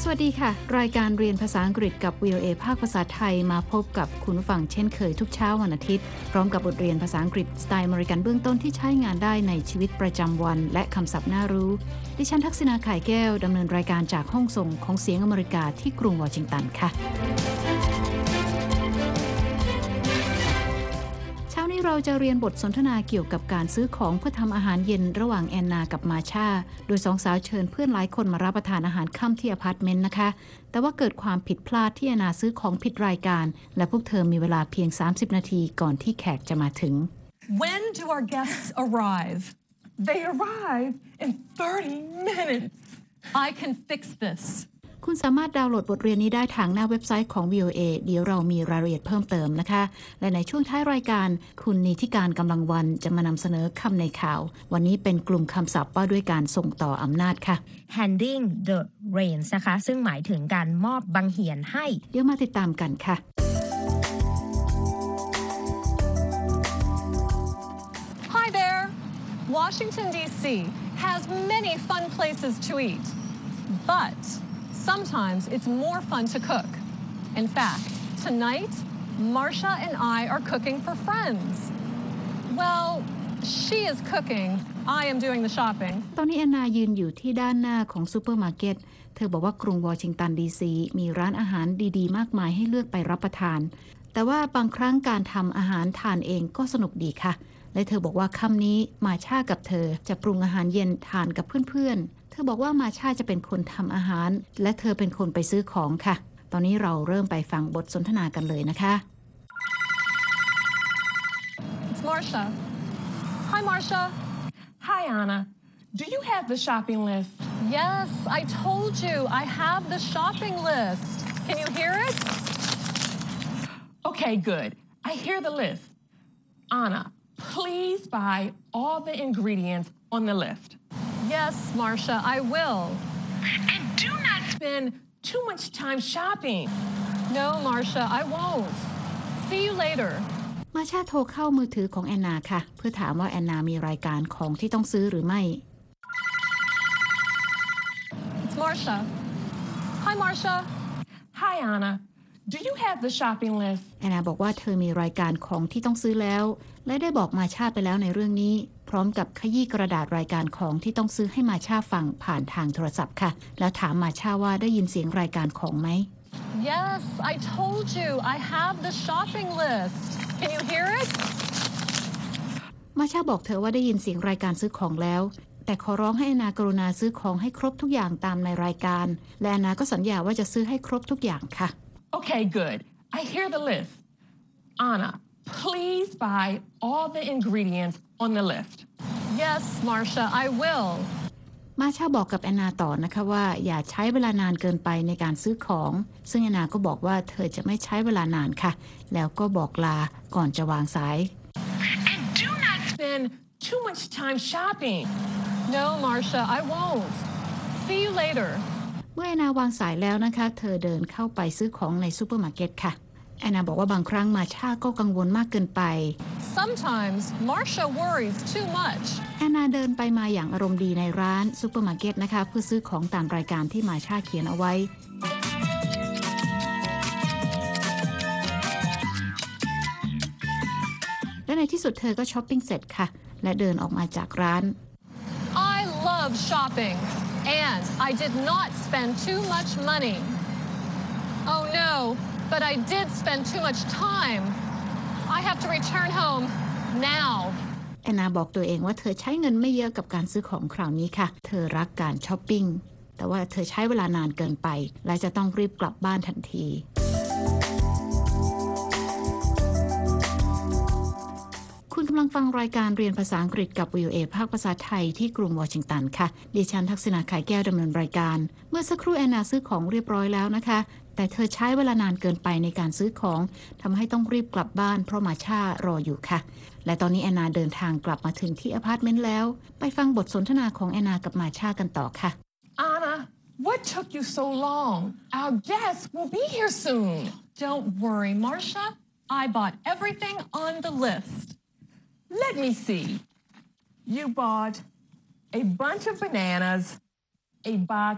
วัสดีค่ะรายการเรียนภาษาอังกฤษกับ VOA ภาคภาษาไทยมาพบกับคุณผู้ฟังเช่นเคยทุกเช้าวันอาทิตย์พร้อมกับบทเรียนภาษาอังกฤษสไตล์อเมริกันเบื้องต้นที่ใช้งานได้ในชีวิตประจำวันและคำศัพท์น่ารู้ดิฉันทักษณาข่ายแก้วดำเนินรายการจากห้องส่งของเสียงอเมริกาที่กรุงวอชิงตันค่ะเช้านี้เราจะเรียนบทสนทนาเกี่ยวกับการซื้อของเพื่อทำอาหารเย็นระหว่างแอนนากับมาชาโดยสองสาวเชิญเพื่อนหลายคนมารับประทานอาหารค่ำที่อพาร์ตเมนต์นะคะแต่ว่าเกิดความผิดพลาดที่แอนนาซื้อของผิดรายการและพวกเธอมีเวลาเพียง30นาทีก่อนที่แขกจะมาถึง When do our guests arrive? They arrive in 30 minutes. I can fix this. คุณสามารถดาวน์โหลดบทเรียนนี้ได้ทางหน้าเว็บไซต์ของ VOA เดี๋ยวเรามีรายละเอียดเพิ่มเติมนะคะและในช่วงท้ายรายการคุณนิติการกำลังวันจะมานำเสนอคำในข่าววันนี้เป็นกลุ่มคำศัพท์ว่าด้วยการส่งต่ออำนาจค่ะ handing the reins นะคะซึ่งหมายถึงการมอบบังเหียนให้เดี๋ยวมาติดตามกันค่ะ Hi there. Washington D.C. has many fun places to eat, but.Sometimes it's more fun to cook. In fact, tonight, Marsha and I are cooking for friends. Well, she is cooking. I am doing the shopping. ตอนนี้แอนนายืนอยู่ที่ด้านหน้าของซูเปอร์มาร์เก็ตเธอบอกว่ากรุงวอชิงตันดีซีมีร้านอาหารดีๆมากมายให้เลือกไปรับประทานแต่ว่าบางครั้งการทำอาหารทานเองก็สนุกดีค่ะและเธอบอกว่าค่ำนี้มาชากับเธอจะปรุงอาหารเย็นทานกับเพื่อนๆเธอบอกว่ามาชาจะเป็นคนทำอาหารและเธอเป็นคนไปซื้อของค่ะตอนนี้เราเริ่มไปฟังบทสนทนากันเลยนะคะ It's Marsha. Hi, Marsha. Hi, Anna. Do you have the shopping list? Yes, I told you I have the shopping list. Can you hear it? Okay, good. I hear the list. Anna, please buy all the ingredients on the list.Yes, Marsha, I will. And do not spend too much time shopping. No, Marsha, I won't. See you later. มาชาโทรเข้ามือถือของแอนนาค่ะเพื่อถามว่าแอนนามีรายการของที่ต้องซื้อหรือไม่ It's Marsha. Hi, Marsha. Hi, Anna. Do you have the shopping list? แอนนาบอกว่าเธอมีรายการของที่ต้องซื้อแล้วและได้บอกมาชาไปแล้วในเรื่องนี้พร้อมกับขยี้กระดาษรายการของที่ต้องซื้อให้มาชาฟังผ่านทางโทรศัพท์ค่ะแล้วถามมาชาว่าได้ยินเสียงรายการของไหม Yes, I told you I have the shopping list. Can you hear it? มาชาบอกเธอว่าได้ยินเสียงรายการซื้อของแล้วแต่ขอร้องให้แอนนากรุณาซื้อของให้ครบทุกอย่างตามในรายการและแอนนาก็สัญญาว่าจะซื้อให้ครบทุกอย่างค่ะ Okay, good. I hear the list. Anna.Please buy all the ingredients on the list. Yes, Marsha, I will. มาชาบอกกับแอนนาต่อนะคะว่าอย่าใช้เวลานานเกินไปในการซื้อของซึ่งแอนนาก็บอกว่าเธอจะไม่ใช้เวลานานค่ะแล้วก็บอกลาก่อนจะวางสาย And do not spend too much time shopping. No, Marsha, I won't. See you later. เมื่อแอนนาวางสายแล้วนะคะเธอเดินเข้าไปซื้อของในซูเปอร์มาร์เก็ตค่ะแอนนาบอกว่าบางครั้งมาชาก็กังวลมากเกินไป Sometimes Marsha worries too much. แอนนาเดินไปมาอย่างอารมณ์ดีในร้านซูเปอร์มาร์เก็ตนะคะเพื่อซื้อของตามรายการที่มาชาเขียนเอาไว้และในที่สุดเธอก็ช้อปปิ้งเสร็จค่ะและเดินออกมาจากร้าน I love shopping and I did not spend too much money. Oh no.But I did spend too much time. I have to return home now. แอนนาบอกตัวเองว่าเธอใช้เงินไม่เยอะกับการซื้อของคราวนี้ค่ะเธอรักการช้อปปิ้งแต่ว่าเธอใช้เวลานานเกินไปและจะต้องรีบกลับบ้านทันทีคุณกำลังฟังรายการเรียนภาษาอังกฤษกับ VOA ภาคภาษาไทยที่กรุงวอชิงตันค่ะดิฉันทักษณาข่ายแก้วดำเนินรายการเมื่อสักครู่แอนนาซื้อของเรียบร้อยแล้วนะคะแต่เธอใช้เวลานานเกินไปในการซื้อของทำให้ต้องรีบกลับบ้านเพราะมาชารออยู่ค่ะและตอนนี้แอนนาเดินทางกลับมาถึงที่อพาร์ตเมนต์แล้วไปฟังบทสนทนาของแอนนากับมาชากันต่อค่ะ Anna, what took you so long? Our guests will be here soon. Don't worry, Marsha. I bought everything on the list. Let me see. You bought a bunch of bananas, a box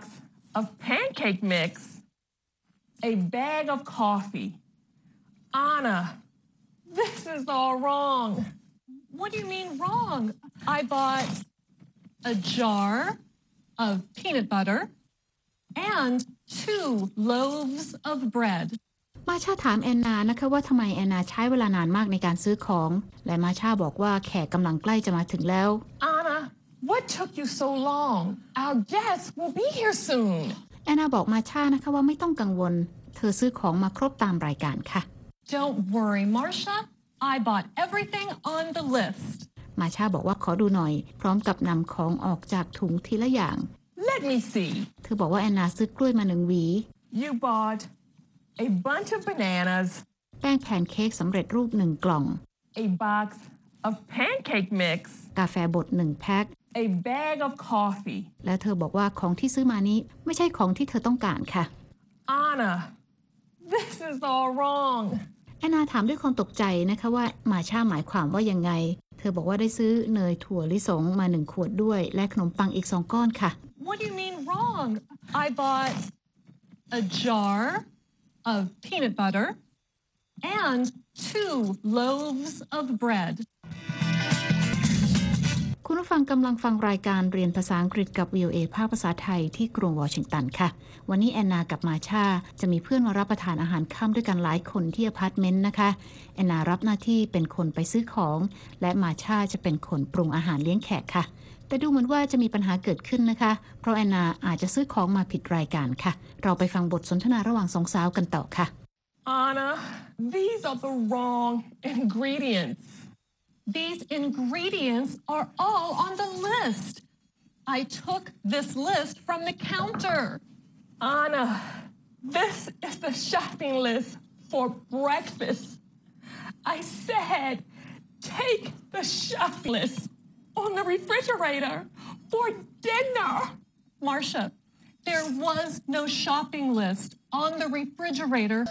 of pancake mix, a bag of coffee. Anna, this is all wrong. What do you mean wrong? I bought a jar of peanut butter and 2 loaves of bread. มาชาถามแอนนานะคะว่าทำไมแอนนาใช้เวลานานมากในการซื้อของและมาชาบอกว่าแขกกำลังใกล้จะมาถึงแล้ว Anna, what took you so long? Our guests will be here soon. แอนนาบอกมาชานะคะว่าไม่ต้องกังวลเธอซื้อของมาครบตามรายการค่ะ Don't worry, Marcia. I bought everything on the list. มาชาบอกว่าขอดูหน่อยพร้อมกับนำของออกจากถุงทีละอย่าง Let me see. เธอบอกว่าแอนนาซื้อกล้วยมา1 หวี You bought a bunch of bananas, แป้งแพนเค้กสำเร็จรูป1 กล่อง a box of pancake mix, กาแฟบด1 แพ็ค a bag of coffee. และเธอบอกว่าของที่ซื้อมานี้ไม่ใช่ของที่เธอต้องการค่ะ Anna, this is all wrong. แอนนาถามด้วยความตกใจนะคะว่ามาชาหมายความว่ายังไงเธอบอกว่าได้ซื้อเนยถั่วลิสงมา1 ขวดด้วยและขนมปังอีก2 ก้อนค่ะ What do you mean wrong? I bought a jar of peanut butter and 2 loaves of bread. คุณผู้ฟังกำลังฟังรายการเรียนภาษาอังกฤษกับ VOA ภาคภาษาไทยที่กรุงวอชิงตันค่ะวันนี้แอนนากับมาชาจะมีเพื่อนมารับประทานอาหารค่ำด้วยกันหลายคนที่อพาร์ตเมนต์นะคะแอนนารับหน้าที่เป็นคนไปซื้อของและมาชาจะเป็นคนปรุงอาหารเลี้ยงแขกค่ะแต่ดูเหมือนว่าจะมีปัญหาเกิดขึ้นนะคะเพราะแอนนาอาจจะซื้อของมาผิดรายการค่ะเราไปฟังบทสนทนาระหว่าง2 สาวกันต่อค่ะ Anna, these are the wrong ingredients. These ingredients are all on the list. I took this list from the counter. Anna, this is the shopping list for breakfast. I said, take the shopping list on the refrigerator for dinner. Marcia, there was no shopping list on the refrigerator.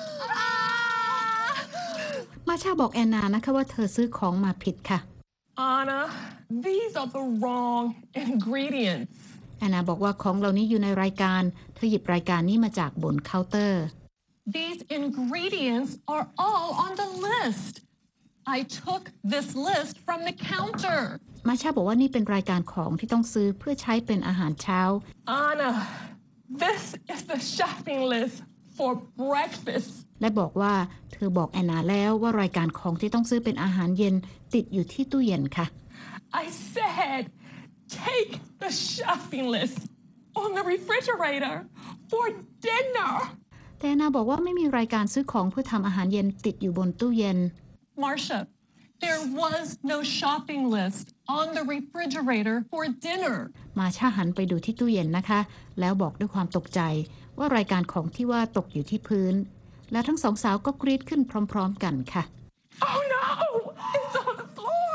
มาชาบอกแอนนานะคะว่าเธอซื้อของมาผิดค่ะ Anna, these are the wrong ingredients. แอนนาบอกว่าของเหล่านี้อยู่ในรายการเธอหยิบรายการนี้มาจากบนเคาน์เตอร์ These ingredients are all on the list. I took this list from the counter. มาชาบอกว่านี่เป็นรายการของที่ต้องซื้อเพื่อใช้เป็นอาหารเช้า Anna, this is the shopping list for breakfast. และบอกว่าเธอบอกแอนนาแล้วว่ารายการของที่ต้องซื้อเป็นอาหารเย็นติดอยู่ที่ตู้เย็นค่ะ I said, take the shopping list on the refrigerator for dinner. แต่แอนนาบอกว่าไม่มีรายการซื้อของเพื่อทำอาหารเย็นติดอยู่บนตู้เย็น Marcia, there was no shopping list on the refrigerator for dinner. มาชาหันไปดูที่ตู้เย็นนะคะแล้วบอกด้วยความตกใจว่ารายการของที่ว่าตกอยู่ที่พื้นแล้วทั้ง2 สาวก็กรีดขึ้นพร้อมๆกันค่ะ Oh no, it's on the floor.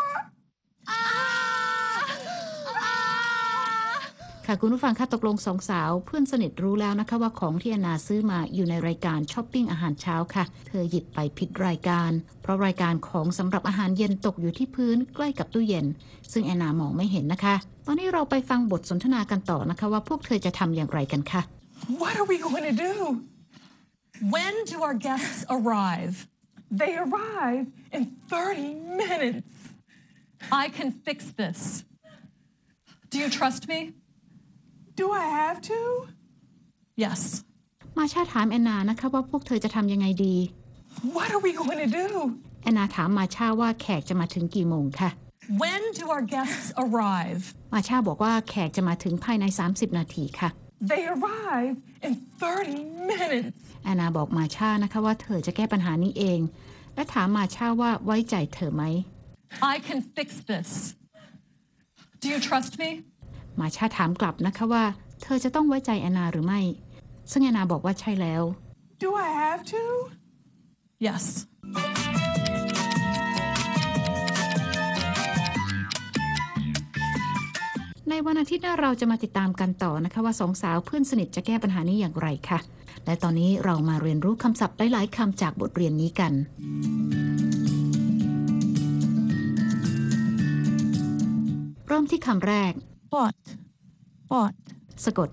ค่ะคุณผู้ฟังคะตกลง2 สาวเพื่อนสนิทรู้แล้วนะคะว่าของที่แอนนาซื้อมาอยู่ในรายการช้อปปิ้งอาหารเช้าค่ะเธอหยิบไปผิดรายการเพราะรายการของสำหรับอาหารเย็นตกอยู่ที่พื้นใกล้กับตู้เย็นซึ่งแอนนามองไม่เห็นนะคะตอนนี้เราไปฟังบทสนทนากันต่อนะคะว่าพวกเธอจะทำอย่างไรกันค่ะ What are we going to do? When do our guests arrive? They arrive in 30 minutes. I can fix this. Do you trust me? Do I have to? Yes. มาชาถามแอนนานะคะว่าพวกเธอจะทำยังไงดี What are we going to do? แอนนาถามมาชาว่าแขกจะมาถึงกี่โมงค่ะ When do our guests arrive? มาชาบอกว่าแขกจะมาถึงภายใน30 นาทีค่ะ They arrive in 30 minutes. แอนนาบอกมาชานะคะว่าเธอจะแก้ปัญหานี้เองและถามมาชาว่าไว้ใจเธอไหม I can fix this. Do you trust me? มาชาถามกลับนะคะว่าเธอจะต้องไว้ใจแอนนาหรือไม่ซึ่งแอนนาบอกว่าใช่แล้ว Do I have to? Yes. ในวันอาทิตย์หน้าเราจะมาติดตามกันต่อนะคะว่า2 สาวเพื่อนสนิทจะแก้ปัญหานี้อย่างไรค่ะและตอนนี้เรามาเรียนรู้คำศัพท์หลายๆคำจากบทเรียนนี้กันเริ่มที่คำแรก pot pot สะกด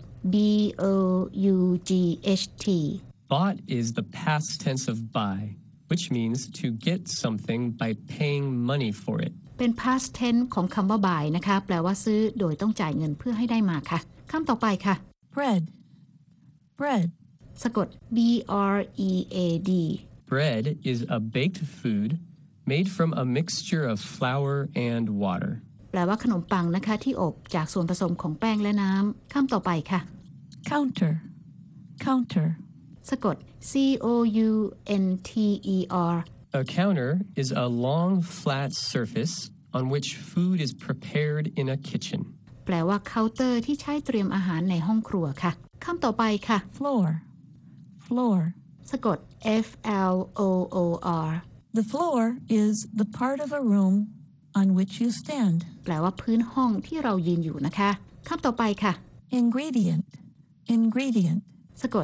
B-O-U-G-H-T Bought is the past tense of buy, which means to get something by paying money for it. เป็น past tense ของคำว่า buy นะคะแปลว่าซื้อโดยต้องจ่ายเงินเพื่อให้ได้มาค่ะคำต่อไปค่ะ bread, bread, สะกด B-R-E-A-D Bread is a baked food made from a mixture of flour and water. แปลว่าขนมปังนะคะที่อบจากส่วนผสมของแป้งและน้ำคำต่อไปค่ะ counter, counter, สะกด C-O-U-N-T-E-R A counter is a long, flat surface on which food is prepared in a kitchen. แปลว่าเคาน์เตอร์ที่ใช้เตรียมอาหารในห้องครัวค่ะคำต่อไปค่ะ floor, floor. สะกด F-L-O-O-R The floor is the part of a room on which you stand. แปลว่าพื้นห้องที่เรายืนอยู่นะคะคำต่อไปค่ะ Ingredient, ingredient. สะกด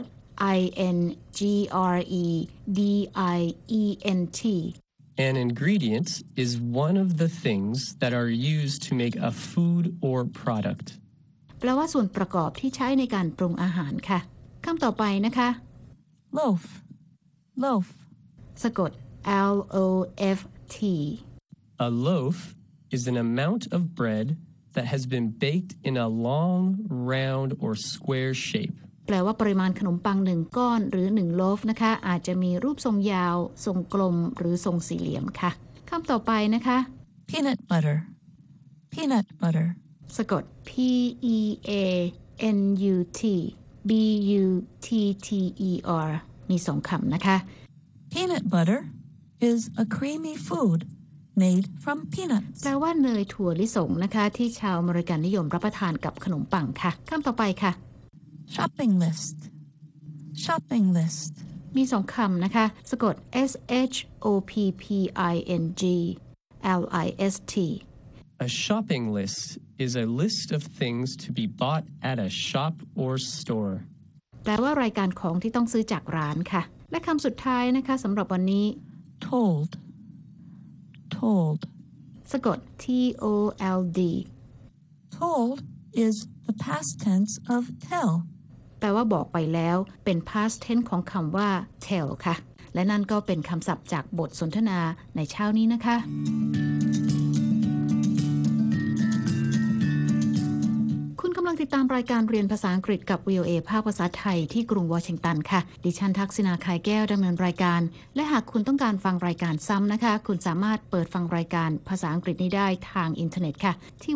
I-N-G-R-E-D-I-E-N-T An ingredient is one of the things that are used to make a food or product. แปลว่าส่วนประกอบที่ใช้ในการปรุงอาหารค่ะคำต่อไปนะคะ Loaf, loaf. สะกด L-O-F-T A loaf is an amount of bread that has been baked in a long, round, or square shape. แปลว่าปริมาณขนมปัง1ก้อนหรือ1โลฟนะคะอาจจะมีรูปทรงยาวทรงกลมหรือทรงสี่เหลี่ยมค่ะคำต่อไปนะคะ Peanut butter, peanut butter. สะกด P-E-A-N-U-T B-U-T-T-E-R มี2คำนะคะ Peanut butter is a creamy food made from peanuts. แปลว่าเนยถั่วลิสงนะคะที่ชาวอเมริกันนิยมรับประทานกับขนมปังค่ะคำต่อไปค่ะ Shopping list, shopping list. มี2คำนะคะสะกด S-H-O-P-P-I-N-G-L-I-S-T A shopping list is a list of things to be bought at a shop or store. แปลว่ารายการของที่ต้องซื้อจากร้านค่ะและคำสุดท้ายนะคะสำหรับวันนี้ Told, told. สะกด T-O-L-D Told is the past tense of tell. แปลว่าบอกไปแล้วเป็น past tense ของคำว่า tell ค่ะและนั่นก็เป็นคำศัพท์จากบทสนทนาในเช้านี้นะคะคุณกำลังติดตามรายการเรียนภาษาอังกฤษกับ VOA ภาคภาษาไทยที่กรุงวอชิงตันค่ะดิฉันทักษิณาคายแก้วดำเนินรายการและหากคุณต้องการฟังรายการซ้ำนะคะคุณสามารถเปิดฟังรายการภาษาอังกฤษนี้ได้ทางอินเทอร์เน็ตค่ะที่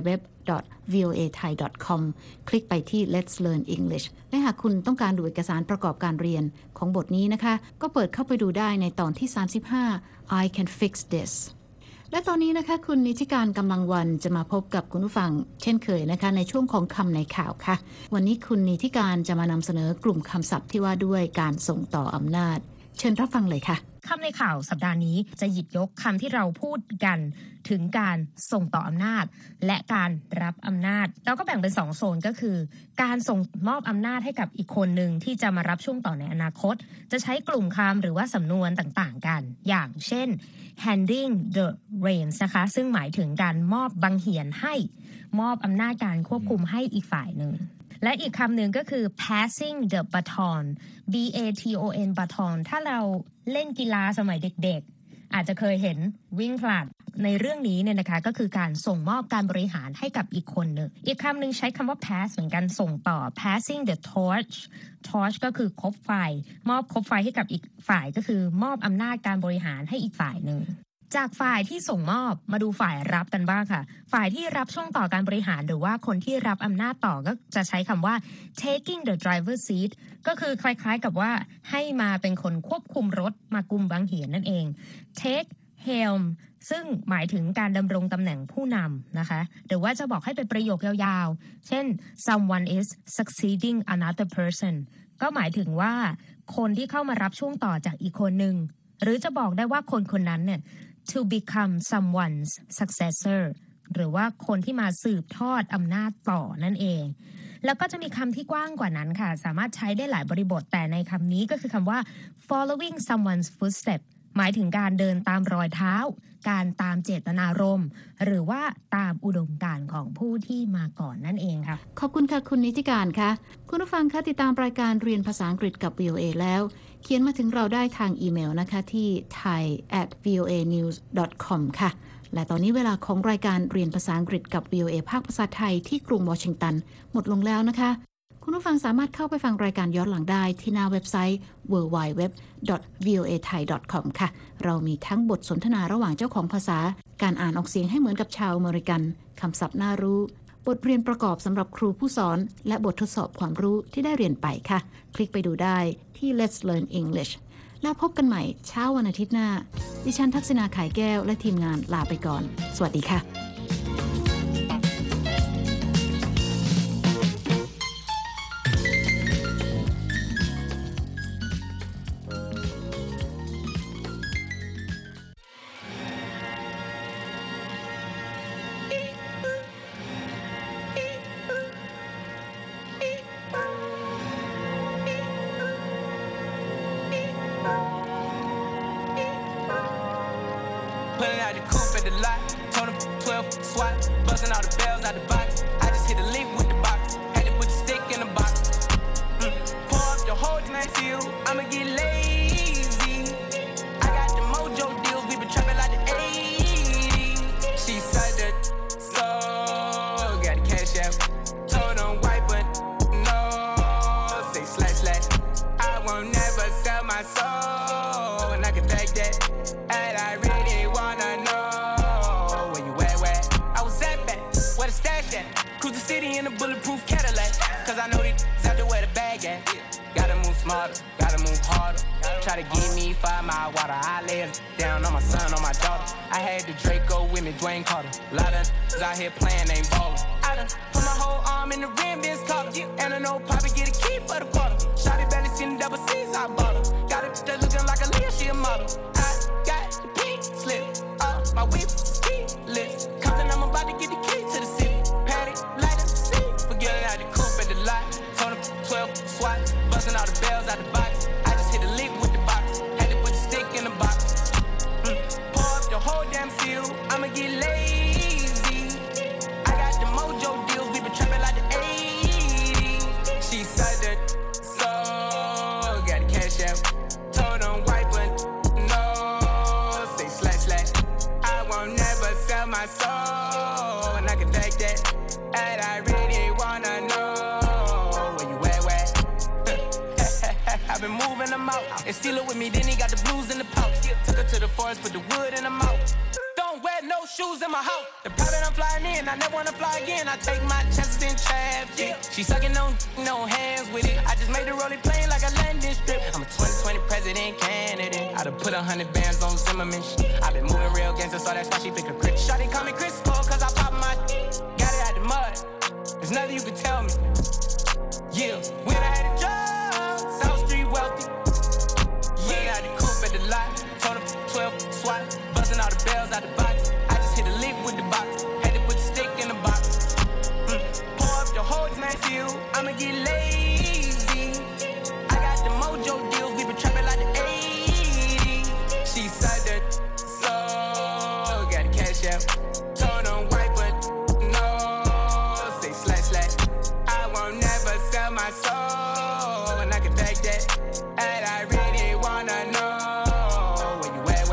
www.voathai.com คลิกไปที่ Let's Learn English และหากคุณต้องการดูเอกสารประกอบการเรียนของบทนี้นะคะก็เปิดเข้าไปดูได้ในตอนที่35 I Can Fix Thisและตอนนี้นะคะคุณนิติการกำลังวันจะมาพบกับคุณผู้ฟังเช่นเคยนะคะในช่วงของคำในข่าวค่ะวันนี้คุณนิติการจะมานำเสนอกลุ่มคำศัพท์ที่ว่าด้วยการส่งต่ออำนาจเชิญรับฟังเลยค่ะคำในข่าวสัปดาห์นี้จะหยิบยกคำที่เราพูดกันถึงการส่งต่ออำนาจและการรับอำนาจเราก็แบ่งเป็น2โซนก็คือการส่งมอบอำนาจให้กับอีกคนหนึ่งที่จะมารับช่วงต่อในอนาคตจะใช้กลุ่มคำหรือว่าสำนวนต่างๆกันอย่างเช่น handing the reins นะคะซึ่งหมายถึงการมอบบังเหียนให้มอบอำนาจการควบคุมให้อีกฝ่ายหนึ่งและอีกคำหนึ่งก็คือ passing the baton B-A-T-O-N baton ถ้าเราเล่นกีฬาสมัยเด็กๆอาจจะเคยเห็นวิ่งผลัดในเรื่องนี้เนี่ยนะคะก็คือการส่งมอบการบริหารให้กับอีกคนหนึ่งอีกคำหนึ่งใช้คำว่า pass เหมือนกันส่งต่อ passing the torch ก็คือคบไฟมอบคบไฟให้กับอีกฝ่ายก็คือมอบอำนาจการบริหารให้อีกฝ่ายหนึ่งจากฝ่ายที่ส่งมอบมาดูฝ่ายรับกันบ้างค่ะฝ่ายที่รับช่วงต่อการบริหารหรือว่าคนที่รับอำนาจต่อก็จะใช้คำว่า taking the driver's seat ก็คือคล้ายๆกับว่าให้มาเป็นคนควบคุมรถมากุมบังเหียนนั่นเอง take helm ซึ่งหมายถึงการดำรงตำแหน่งผู้นำนะคะหรือว่าจะบอกให้เป็นประโยคยาวๆเช่น someone is succeeding another person ก็หมายถึงว่าคนที่เข้ามารับช่วงต่อจากอีกคนหนึ่งหรือจะบอกได้ว่าคนคนนั้นเนี่ยto become someone's successor หรือว่าคนที่มาสืบทอดอำนาจต่อนั่นเองแล้วก็จะมีคำที่กว้างกว่านั้นค่ะสามารถใช้ได้หลายบริบทแต่ในคำนี้ก็คือคำว่า following someone's footstep หมายถึงการเดินตามรอยเท้าการตามเจตนารมณ์หรือว่าตามอุดมการณ์ของผู้ที่มาก่อนนั่นเองค่ะขอบคุณค่ะคุณนิติการค่ะคุณผู้ฟังคะติดตามรายการเรียนภาษาอังกฤษกับ VOA แล้วเขียนมาถึงเราได้ทางอีเมลนะคะที่ thai@voanews.com ค่ะและตอนนี้เวลาของรายการเรียนภาษาอังกฤษกับ VOA ภาคภาษาไทยที่กรุงวอชิงตันหมดลงแล้วนะคะคุณผู้ฟังสามารถเข้าไปฟังรายการย้อนหลังได้ที่หน้าเว็บไซต์ www.voathai.com ค่ะเรามีทั้งบทสนทนาระหว่างเจ้าของภาษาการอ่านออกเสียงให้เหมือนกับชาวอเมริกันคำศัพท์น่ารู้บทเรียนประกอบสำหรับครูผู้สอนและบททดสอบความรู้ที่ได้เรียนไปค่ะคลิกไปดูได้ที่ Let's Learn English แล้วพบกันใหม่เช้าวันอาทิตย์หน้าดิฉันทักษณาไข่แก้วและทีมงานลาไปก่อนสวัสดีค่ะ Pulling out the coupe at the lot, told him 12 swat, buzzing all the bells out the box. I just hit a lick with the box, had to put the stick in the box. Pour up the whole nice hill, I'ma get lazy. I got the mojo deals, we been trapping like the 80s. She said that so, got the cash out. Told him wipe it, no, say slash slash. I won't never sell my soul, and I can take that. And I really wanna know where you at. I was at back, where the stash at? Cruise the city in a bulletproof Cadillac. Cause I know these out there where the bag at. Gotta move smarter, gotta move harder. Try to give me 5 mile water. I lay it down on my son, on my daughter. I had the Draco with me, Dwayne Carter. A lot of out here playing, ain't ballin'. I done put my whole arm in the rim, Ben's collar. And I know Poppy get a key for the quarter. Shotty belly seen the double C's, I bought her. Got it just looking like a Leah, she a model. I got the pink slip up, my whip ski lips. Compton, I'm about to get the key to the city. Patty, light up the seat. Forgetting out the coupe at the lot. Told him 12 swat, buzzing all the bells out the box. I just hit a lick with the box, had to put the stick in the box. Pour up the whole damn seal, I'ma get lazy. I got the mojo deals, we been trapping like the 80s. She said that so, got the cash out. Told him wipe it, no, say slash slash. I won't never sell my soul, and I can take that. And I really wanna know where you at. I've been moving them out, and steal it with me, then he got the blues in the pouch. Took her to the forest, put the wood in her mouth. Don't wear no shoes in my house. The private I'm flying in, I never wanna fly again. I take my chances in traffic. She sucking on, no hands with it. I just made the rolling plane like a landing strip. I'm a 2020 president candidate. I done put 100 bands on Zimmerman. I've been moving real gangster, so that's why she pick a crit. Shawty call me Chris Cole, cause I pop my got it out the mud. There's nothing you can tell me. Yeah, when I had a job, South Street wealthy. Yeah, got the coupe at the lot. Told him 12 swat, buzzing all the bells out the box. I just hit a lick with the box, had to put the stick in the box. Pour up the whole nice hill, I'ma get lazy. I got the mojo deals, we been trapping like the 80s. She said that so, got the cash out. Told him wipe it, no, say slash slash. I won't never sell my soul, and I can take that. And I really wanna know where you at.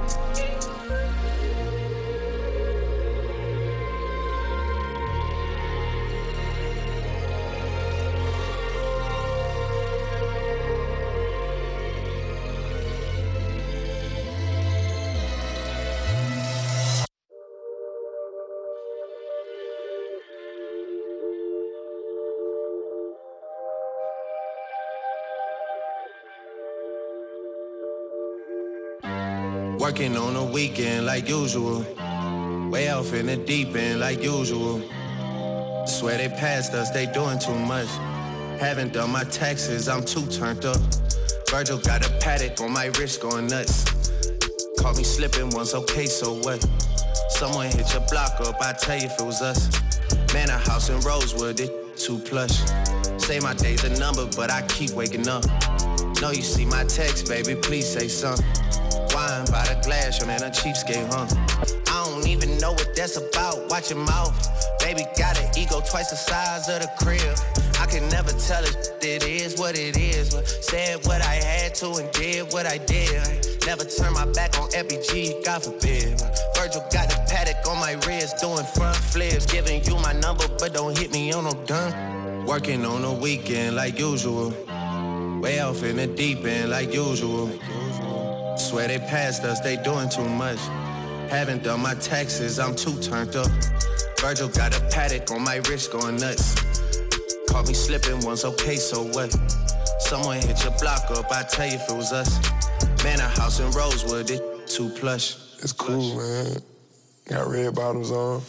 Working on a weekend like usual. Way off in the deep end like usual. Swear they passed us, they doing too much. Haven't done my taxes, I'm too turned up. Virgil got a paddock on my wrist going nuts. Caught me slipping once, okay, so what? Someone hit your block up, I tell you if it was us. Man, a house in Rosewood, it too plush. Say my day's a number, but I keep waking up. Know you see my text, baby, please say something. Why wine by the glass, your man a cheapskate, huh? I don't even know what that's about, watch your mouth. Baby got an ego twice the size of the crib. I can never tell it is what it is, but said what I had to and did what I did. Never turn my back on FBG, God forbid. Virgil got the paddock on my wrist, doing front flips. Giving you my number, but don't hit me on no dime. Working on the weekend like usual. Way off in the deep end like usual. Swear they passed us, they doing too much. Haven't done my taxes, I'm too turned up. Virgil got a paddock on my wrist going nuts. Caught me slipping once, okay, so what? Someone hit your block up, I tell you if it was us. Man, a house in Rosewood, it too plush. It's cool, man. Got red bottoms on.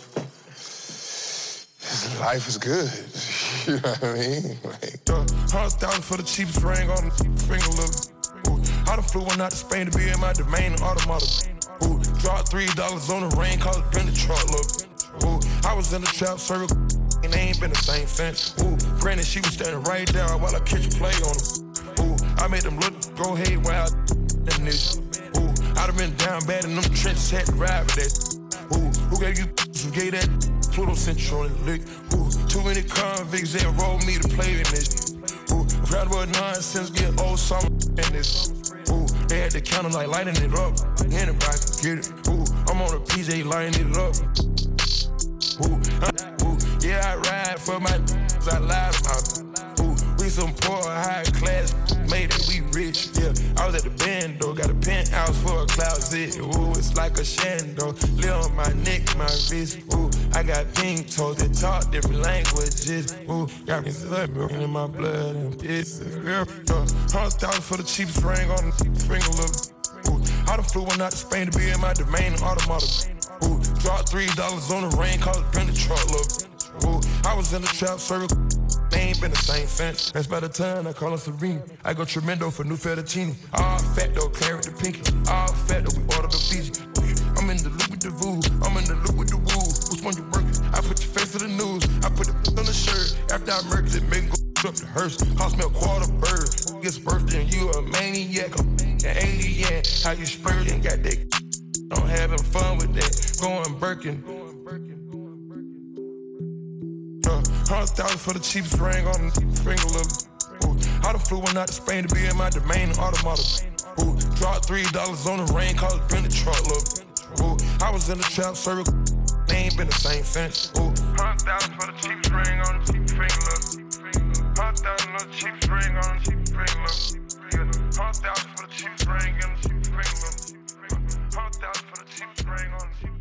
Life is good. You know what I mean? Like, $100,000 for the cheapest ring on the finger, look. I done flew one out to Spain to be in my domain, automata. Dropped $3 on the ring, cause it been the truck, look. I was in the trap circle, and they ain't been the same since. Granted, she was standing right there while I catch a play on them. I made them look, go ahead while I in this. I done been down bad in them trenches, had to ride with that. Who gave you who gave that Pluto Central and lick? Too many convicts that rolled me to play in this. Proud about nonsense, get old summer in this. They had the counter like lighting it up. Anybody can get it. I'm on a PJ lighting it up. Yeah, I ride for my I lie about. We some poor, high class, made it, we rich. Yeah, I was at the band though, got a penthouse for a closet. It's like a shando, live on my neck, my wrist. I got pink toes that talk different languages. Got me milking in my blood and piss. $100,000 for the cheapest ring on the finger, look. I done flew one out to Spain to be in my domain, automata. Dropped $3 on the ring, cause it been the truck, look. I was in the trap circle, they ain't been the same since. That's by the time I call her Serena. I go tremendo for new fettuccine. All fat though, claret the pinky. All fat though, we order the Fiji. I'm in the loop with the voo, I'm in the loop with the woo. Which one you working? I put your face to the news. I put the on the shirt. After I murdered it, make go up the hearse. Cost me a quarter bird. Who gets birthday and you a maniac? I'm an alien. How you spurting? Got that. I'm having fun with that. Going Birkin. $100,000 for the cheapest ring on the finger, look. I done flew one out to Spain to be in my domain, automata. Dropped $3 on the ring, cause it been the truck, look. I was in the trap circle, they ain't been the same since. $100,000 for the cheapest ring on the finger, look. $100,000 for the cheapest ring on the finger, look. $100,000 for the cheapest ring on the finger, look. $100,000 for the cheapest ring on the finger, look.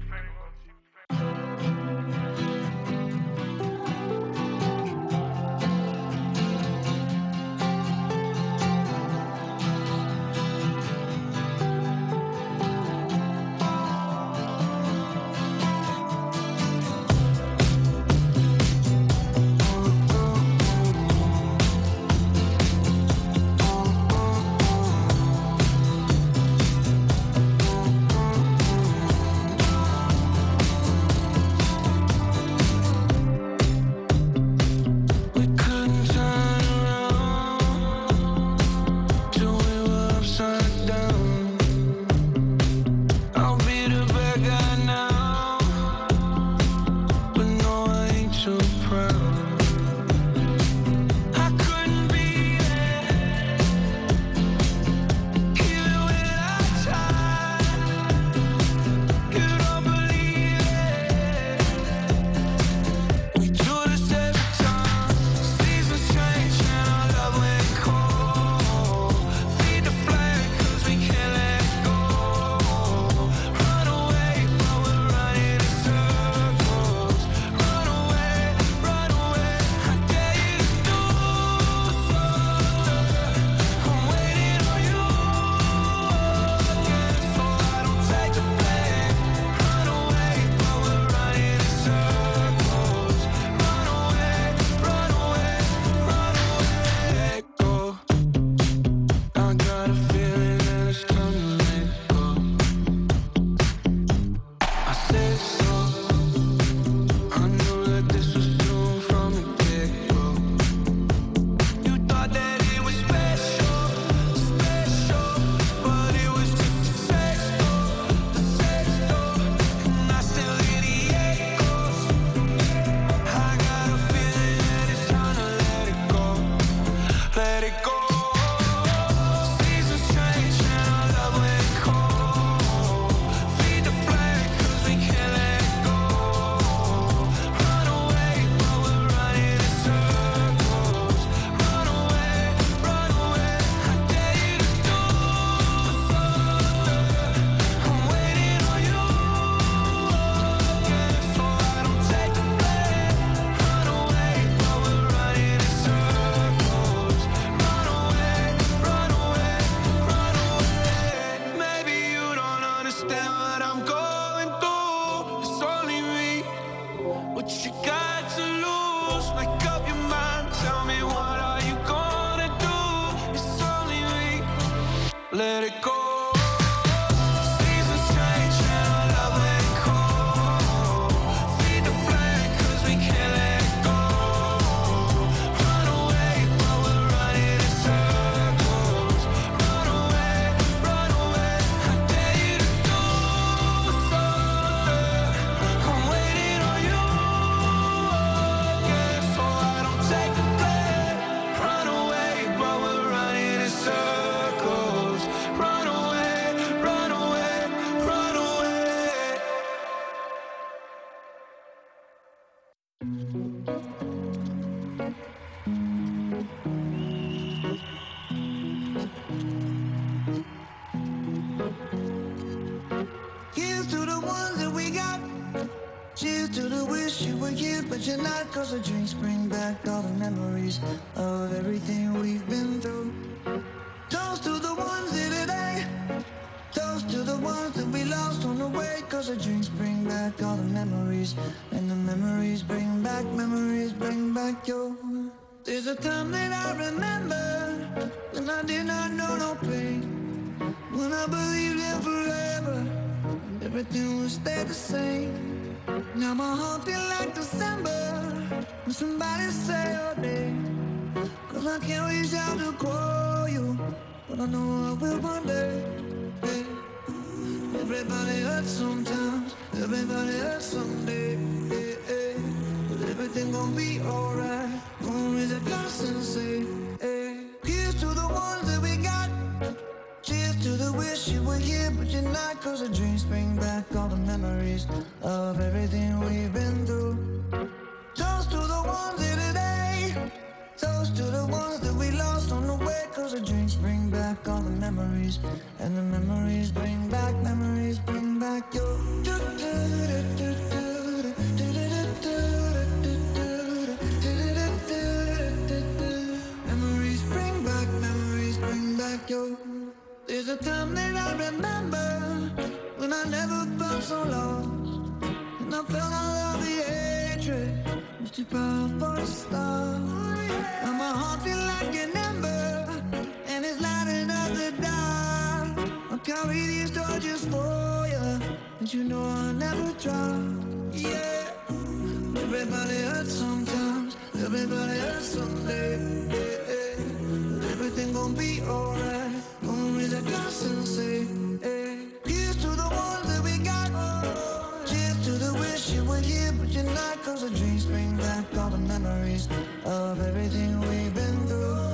Here's to the ones that we got. Cheers to the wish you were here, but you're not. Cause the drinks bring back all the memories of everything we've been through. Toast to the ones here today. Toast to the ones that we lost on the way. Cause the drinks bring back all the memories. And the memories bring back your. There's a time that I remember when I did not know no pain. When I believed in forever and everything would stay the same. Now my heart feel like December when somebody say your name. Cause I can't reach out to call you, but I know I will one day. Hey. Everybody hurts sometimes, everybody hurts someday. Hey, hey. But everything gon' be alright. Gonna raise a glass and say, hey. Here's to the ones that we got. Cheers to the wish you were here, but you're not. Cause the dreams bring back all the memories of everything we've been through. Toast to the ones here today. Toast to the ones that we lost on the way. Cause the drinks bring back all the memories. And the memories bring back your. Memories bring back your. There's a time that I remember when I never felt so lost. And I felt all of the hatred was too powerful to stop. Now my heart feels like an ember and it's lighting up the dark. I'll carry these torches for you, and you know I'll never drop. Yeah. Everybody hurts sometimes, everybody hurts someday. Yeah, yeah. But everything gon' be alright. Gonna raise a glass and say, hey. Here's to the ones that we got. Cheers to the wish you were here, but you're not. Cause the dreams bring back all the memories of everything we've been through.